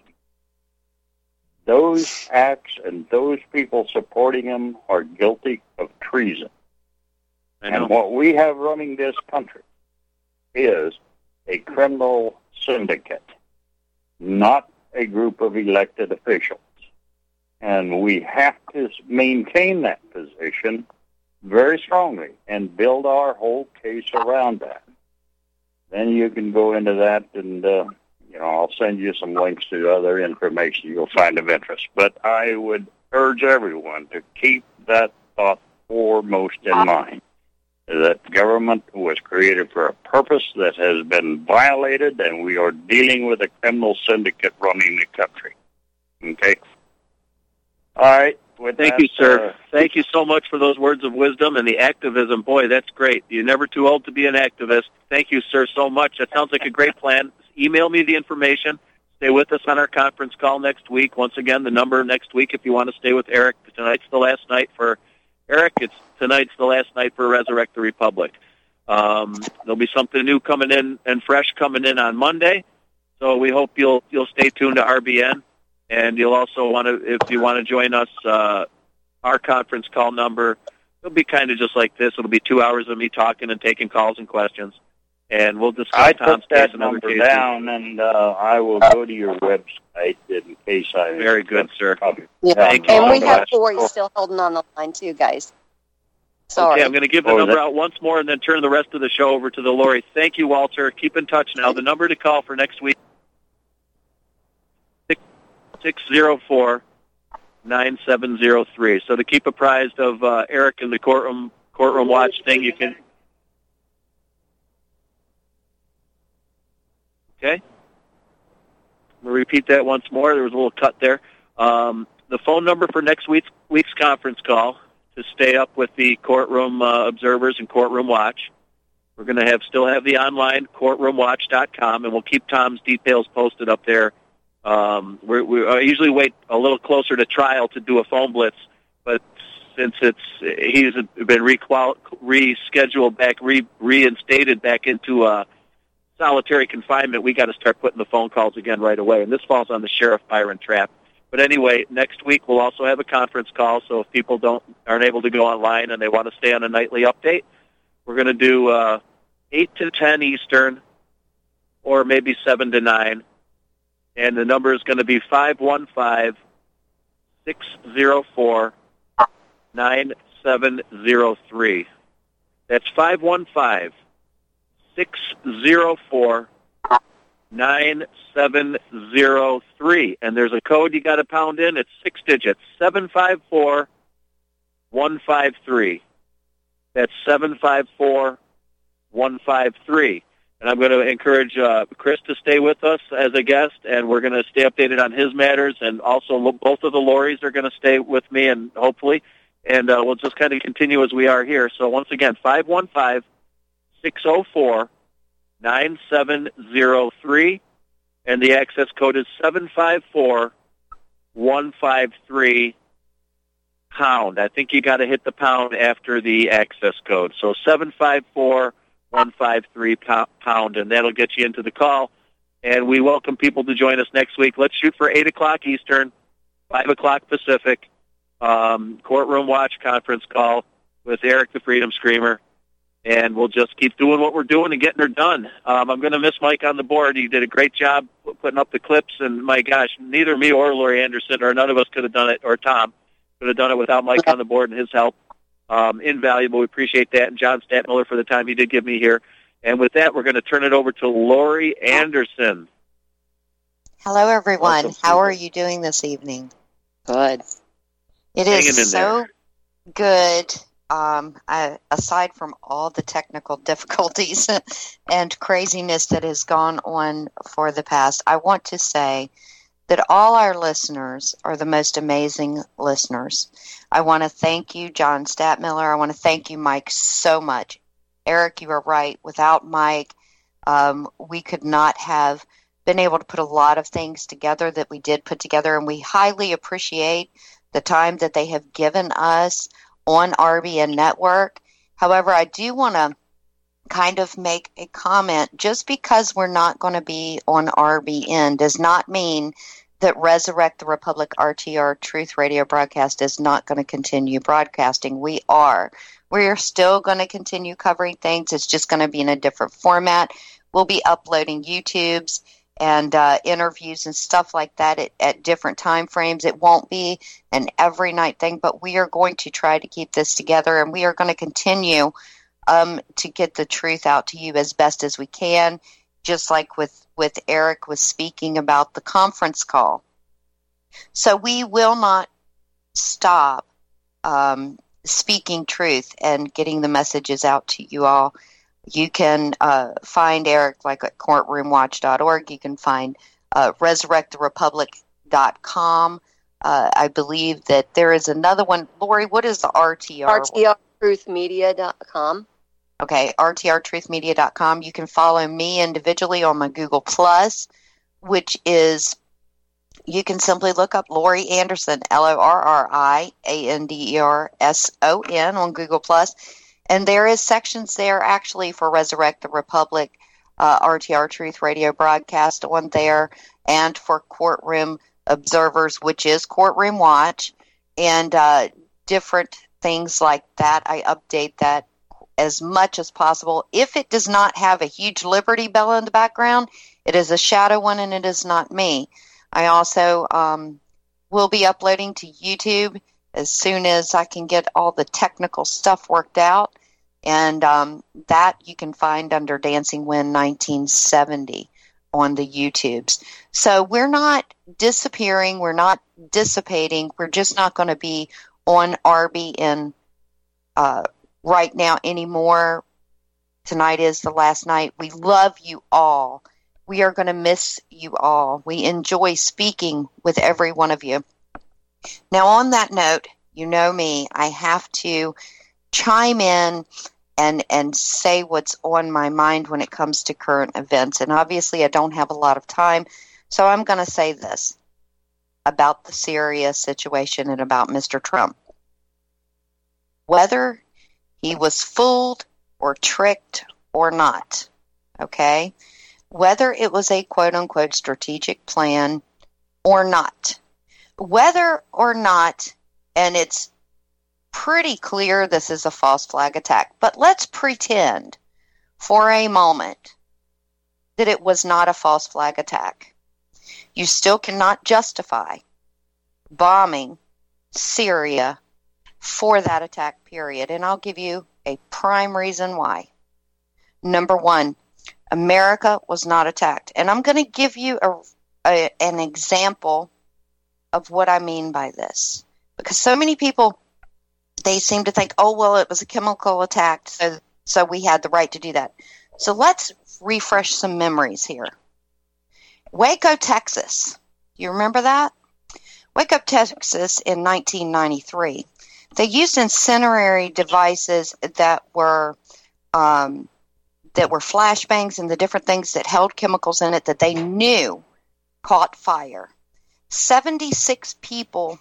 those acts and those people supporting them are guilty of treason. And what we have running this country is a criminal syndicate, not a group of elected officials. And we have to maintain that position very strongly and build our whole case around that. Then you can go into that and, I'll send you some links to other information you'll find of interest. But I would urge everyone to keep that thought foremost in mind, that government was created for a purpose that has been violated, and we are dealing with a criminal syndicate running the country. Okay? All right. Thank you, sir. Thank you so much for those words of wisdom and the activism. Boy, that's great. You're never too old to be an activist. Thank you, sir, so much. That sounds like a great plan. Email me the information. Stay with us on our conference call next week. Once again, the number next week if you want to stay with Eric. Tonight's the last night for Eric. Tonight's the last night for Resurrect the Republic. There'll be something new coming in and fresh coming in on Monday. So we hope you'll stay tuned to RBN. And you'll also want to, if you want to join us, our conference call number, it'll be kind of just like this. It'll be 2 hours of me talking and taking calls and questions. And we'll discuss Tom's case and other cases. Down, and I will go to your website in case I... Very good, sir. Yeah. Thank you. And we have Lori still holding on the line, too, guys. Sorry. Okay, I'm going to give the number out once more and then turn the rest of the show over to the Lori. Thank you, Walter. Keep in touch now. The number to call for next week, 604-9703. So to keep apprised of Eric and the courtroom watch thing, you can... Okay? I'm going to repeat that once more. There was a little cut there. The phone number for next week's conference call to stay up with the courtroom observers and courtroom watch. We're going to still have the online courtroomwatch.com, and we'll keep Tom's details posted up there. I usually wait a little closer to trial to do a phone blitz, but since he's been rescheduled back, reinstated back into solitary confinement, we got to start putting the phone calls again right away. And this falls on the Sheriff Byron Trapp. But anyway, next week we'll also have a conference call, so if people aren't able to go online and they want to stay on a nightly update, we're going to do 8 to 10 Eastern or maybe 7 to 9. And the number is going to be 515-604-9703. That's 515-604-9703. And there's a code you got to pound in. It's 6 digits, 754-153. That's 754-153. And I'm going to encourage Chris to stay with us as a guest, and we're going to stay updated on his matters. And also, both of the Lauries are going to stay with me, and hopefully, and we'll just kind of continue as we are here. So once again, 515-604-9703, and the access code is 754-153 pound. I think you got to hit the pound after the access code. So 754-153 pound, and that'll get you into the call. And we welcome people to join us next week. Let's shoot for 8 o'clock Eastern, 5 o'clock Pacific, Courtroom Watch conference call with Eric the Freedom Screamer. And we'll just keep doing what we're doing and getting her done. I'm going to miss Mike on the board. He did a great job putting up the clips, and my gosh, neither me or Laurie Anderson or none of us could have done it, or Tom could have done it without Mike on the board and his help. Invaluable. We appreciate that. And John Statmiller for the time he did give me here. And with that, we're going to turn it over to Laurie Anderson. Hello, everyone. How are you doing this evening? Good. It is so good. Aside from all the technical difficulties and craziness that has gone on for the past, I want to say that all our listeners are the most amazing listeners. I want to thank you, John Statmiller. I want to thank you, Mike, so much. Eric, you are right. Without Mike, we could not have been able to put a lot of things together that we did put together, and we highly appreciate the time that they have given us on RBN Network. However, I do want to kind of make a comment. Just because we're not going to be on RBN does not mean that Resurrect the Republic RTR Truth Radio broadcast is not going to continue broadcasting. We are still going to continue covering things. It's just going to be in a different format. We'll be uploading YouTubes and interviews and stuff like that at different time frames. It won't be an every night thing, but we are going to try to keep this together, and we are going to continue to get the truth out to you as best as we can, just like with Eric was speaking about the conference call. So we will not stop speaking truth and getting the messages out to you all. You can find Eric like at courtroomwatch.org. You can find resurrecttherepublic.com. I believe that there is another one. Laurie, what is the RTR? RTRtruthmedia.com. Okay, rtrtruthmedia.com. You can follow me individually on my Google+, which is, you can simply look up Laurie Anderson, LORRIANDERSON on Google+. And there is sections there actually for Resurrect the Republic, RTR Truth Radio broadcast on there, and for Courtroom Observers, which is Courtroom Watch, and different things like that. I update that as much as possible. If it does not have a huge Liberty Bell in the background, it is a shadow one, and it is not me. I also will be uploading to YouTube as soon as I can get all the technical stuff worked out. And that you can find under Dancing Wind 1970 on the YouTubes. So we're not disappearing. We're not dissipating. We're just not going to be on RBN right now anymore. Tonight is the last night. We love you all. We are going to miss you all. We enjoy speaking with every one of you. Now, on that note, you know me, I have to chime in and say what's on my mind when it comes to current events. And obviously, I don't have a lot of time, so I'm going to say this about the Syria situation and about Mr. Trump. Whether he was fooled or tricked or not, okay? Whether it was a quote-unquote strategic plan or not, whether or not, and it's pretty clear this is a false flag attack, but let's pretend for a moment that it was not a false flag attack. You still cannot justify bombing Syria for that attack, period. And I'll give you a prime reason why. Number one, America was not attacked. And I'm going to give you an example of what I mean by this. Because so many people, they seem to think, oh, well, it was a chemical attack, so we had the right to do that. So let's refresh some memories here. Waco, Texas. Do you remember that? Waco, Texas in 1993. They used incendiary devices that were flashbangs and the different things that held chemicals in it that they knew caught fire. 76 people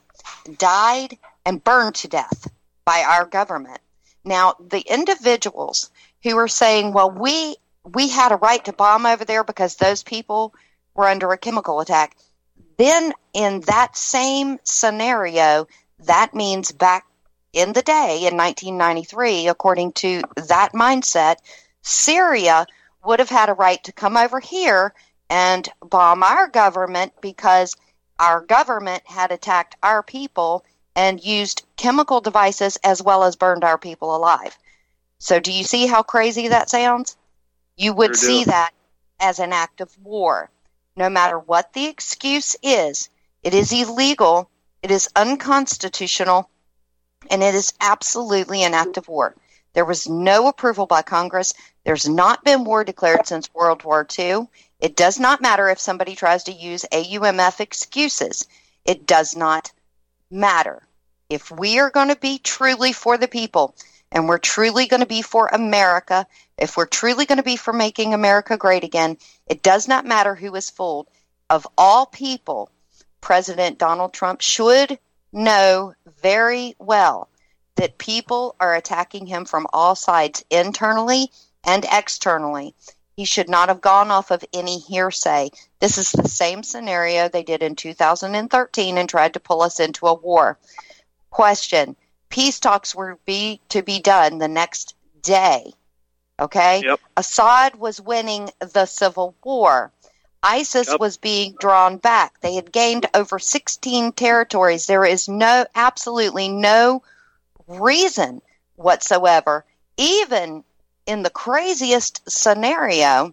died and burned to death by our government. Now, the individuals who are saying, well, we had a right to bomb over there because those people were under a chemical attack, then in that same scenario, that means back in the day, in 1993, according to that mindset, Syria would have had a right to come over here and bomb our government because our government had attacked our people and used chemical devices as well as burned our people alive. So do you see how crazy that sounds? You would see that as an act of war. No matter what the excuse is, it is illegal, it is unconstitutional, and it is absolutely an act of war. There was no approval by Congress. There's not been war declared since World War II. It does not matter if somebody tries to use AUMF excuses. It does not matter. If we are going to be truly for the people, and we're truly going to be for America, if we're truly going to be for making America great again, it does not matter who is fooled. Of all people, President Donald Trump should know very well that people are attacking him from all sides, internally and externally. He should not have gone off of any hearsay. This is the same scenario they did in 2013 and tried to pull us into a war. Question: peace talks were to be done the next day. Okay? Yep. Assad was winning the civil war. ISIS was being drawn back. They had gained over 16 territories. There is absolutely no reason whatsoever, even in the craziest scenario,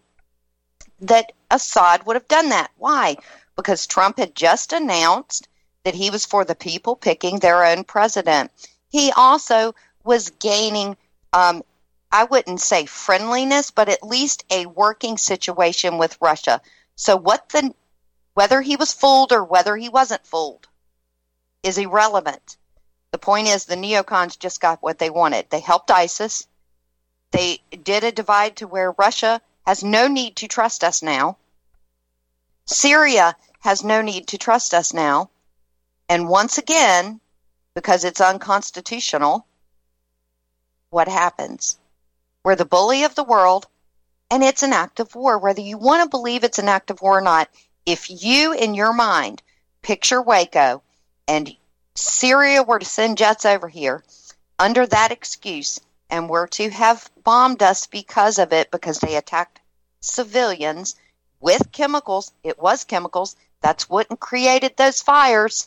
that Assad would have done that. Why? Because Trump had just announced that he was for the people picking their own president. He also was gaining, I wouldn't say friendliness, but at least a working situation with Russia. So whether he was fooled or whether he wasn't fooled is irrelevant. The point is the neocons just got what they wanted. They helped ISIS. They did a divide to where Russia has no need to trust us now. Syria has no need to trust us now. And once again, because it's unconstitutional, what happens? We're the bully of the world, and it's an act of war. Whether you want to believe it's an act of war or not, if you, in your mind, picture Waco and Syria were to send jets over here under that excuse and were to have bombed us because of it, because they attacked civilians with chemicals, it was chemicals, that's what created those fires.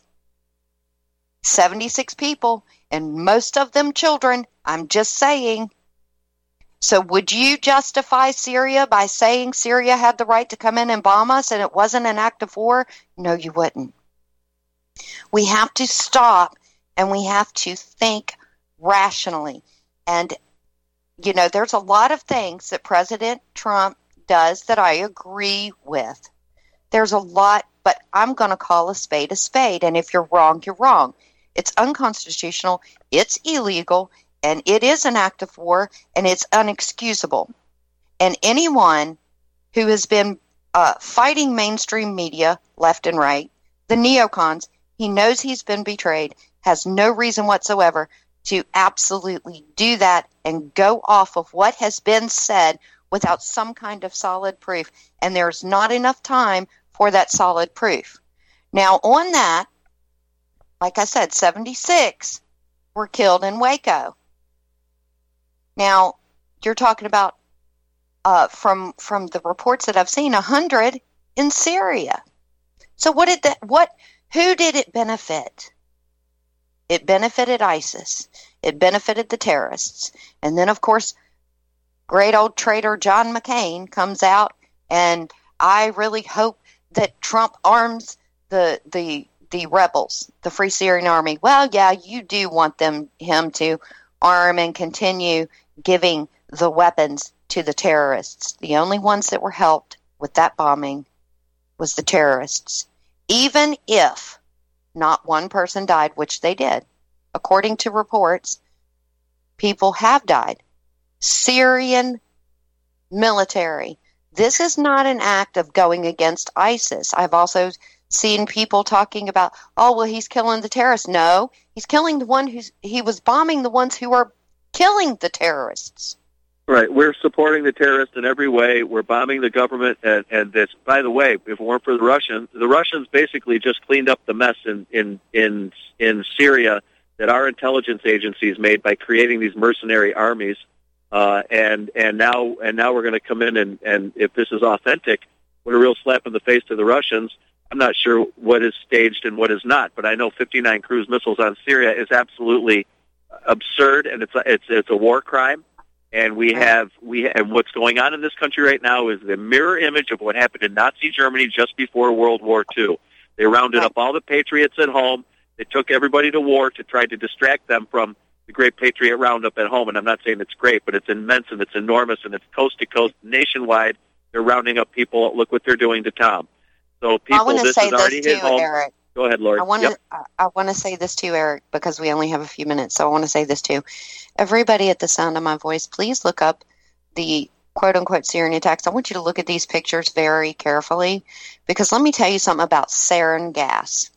76 people, and most of them children, I'm just saying. So would you justify Syria by saying Syria had the right to come in and bomb us and it wasn't an act of war? No, you wouldn't. We have to stop and we have to think rationally. And, you know, there's a lot of things that President Trump does that I agree with. There's a lot, but I'm going to call a spade. And if you're wrong, you're wrong. It's unconstitutional, it's illegal, and it is an act of war, and it's unexcusable. And anyone who has been fighting mainstream media left and right, the neocons, he knows he's been betrayed, has no reason whatsoever to absolutely do that and go off of what has been said without some kind of solid proof. And there's not enough time for that solid proof. Now, on that, like I said, 76 were killed in Waco. Now, you're talking about, from the reports that I've seen, 100 in Syria. So who did it benefit? It benefited ISIS. It benefited the terrorists. And then, of course, great old traitor John McCain comes out, and I really hope that Trump arms the rebels, the Free Syrian Army. Well, yeah, you do want him to arm and continue giving the weapons to the terrorists. The only ones that were helped with that bombing was the terrorists. Even if not one person died, which they did. According to reports, people have died. Syrian military. This is not an act of going against ISIS. I've also seen people talking about, oh, well, he's killing the terrorists. No, he's killing he was bombing the ones who are killing the terrorists. Right. We're supporting the terrorists in every way. We're bombing the government. And this, by the way, if it weren't for the Russians basically just cleaned up the mess in Syria that our intelligence agencies made by creating these mercenary armies. And now we're going to come in and if this is authentic, what a real slap in the face to the Russians. I'm not sure what is staged and what is not, but I know 59 cruise missiles on Syria is absolutely absurd, and it's a war crime. And and what's going on in this country right now is the mirror image of what happened in Nazi Germany just before World War II. They rounded up all the patriots at home. They took everybody to war to try to distract them from the Great Patriot Roundup at home. And I'm not saying it's great, but it's immense and it's enormous and it's coast to coast, nationwide. They're rounding up people. Look what they're doing to Tom. So people, this has already hit home. Eric. Go ahead, Lori. I want to say this too, Eric, because we only have a few minutes. So I want to say this too. Everybody at the sound of my voice, please look up the quote-unquote Syrian attacks. I want you to look at these pictures very carefully, because let me tell you something about sarin gas.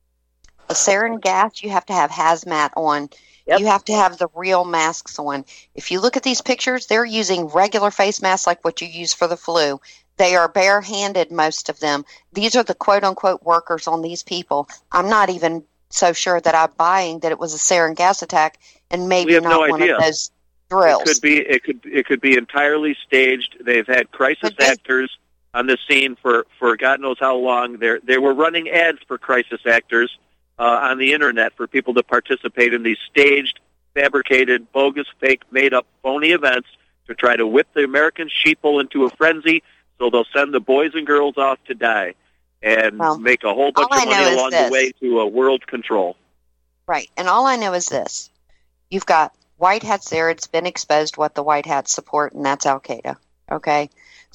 The sarin gas, you have to have hazmat on. Yep. You have to have the real masks on. If you look at these pictures, they're using regular face masks like what you use for the flu. They are barehanded, most of them. These are the quote-unquote workers on these people. I'm not even so sure that I'm buying that it was a sarin gas attack and maybe not one of those drills. It could be entirely staged. They've had crisis actors on the scene for God knows how long. They were running ads for crisis actors on the internet for people to participate in these staged, fabricated, bogus, fake, made-up, phony events to try to whip the American sheeple into a frenzy. So they'll send the boys and girls off to die and make a whole bunch of money along the way to a world control. Right. And all I know is this. You've got white hats there. It's been exposed what the white hats support, and that's Al-Qaeda. Okay?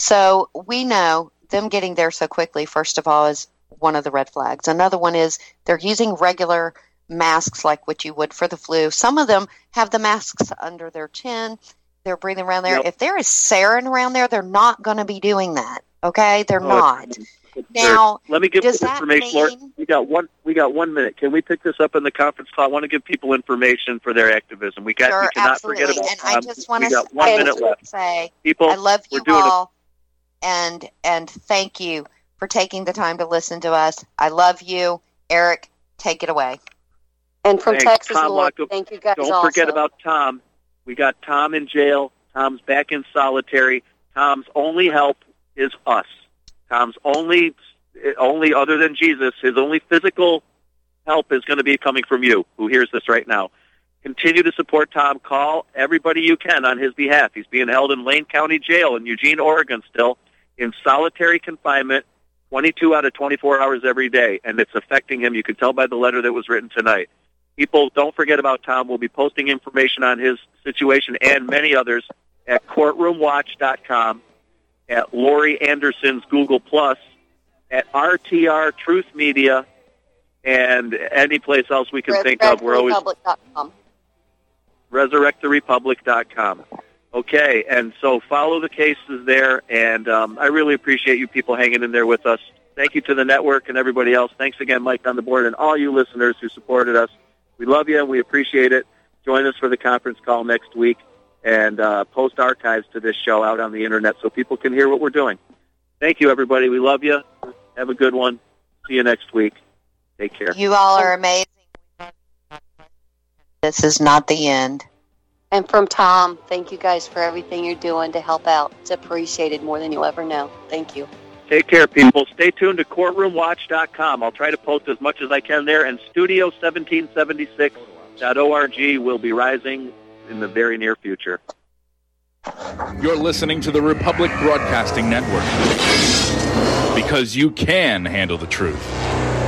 So we know them getting there so quickly, first of all, is one of the red flags. Another one is they're using regular masks like what you would for the flu. Some of them have the masks under their chin. They're breathing around there. Yep. If there is sarin around there, they're not going to be doing that. Okay, they're not. Now, let me give this information, Lord. We got 1 minute. Can we pick this up in the conference call? I want to give people information for their activism. We cannot absolutely. Forget about. And I just want to 1 minute left. Say, people, I love you all, and thank you for taking the time to listen to us. I love you, Eric. Take it away. And from Texas, Lord, thank you guys. Don't forget about Tom. We got Tom in jail. Tom's back in solitary. Tom's only help is us. Tom's only other than Jesus, his only physical help is going to be coming from you, who hears this right now. Continue to support Tom. Call everybody you can on his behalf. He's being held in Lane County Jail in Eugene, Oregon still, in solitary confinement, 22 out of 24 hours every day, and it's affecting him. You can tell by the letter that was written tonight. People, don't forget about Tom. We'll be posting information on his situation and many others at courtroomwatch.com, at Lori Anderson's Google+, at RTR Truth Media, and any place else we can think of. We're always ResurrectTheRepublic.com. Okay, and so follow the cases there, and I really appreciate you people hanging in there with us. Thank you to the network and everybody else. Thanks again, Mike, on the board, and all you listeners who supported us. We love you, and we appreciate it. Join us for the conference call next week, and post archives to this show out on the Internet so people can hear what we're doing. Thank you, everybody. We love you. Have a good one. See you next week. Take care. You all are amazing. This is not the end. And from Tom, thank you guys for everything you're doing to help out. It's appreciated more than you'll ever know. Thank you. Take care, people. Stay tuned to courtroomwatch.com. I'll try to post as much as I can there, and studio1776.org will be rising in the very near future. You're listening to the Republic Broadcasting Network, because you can handle the truth.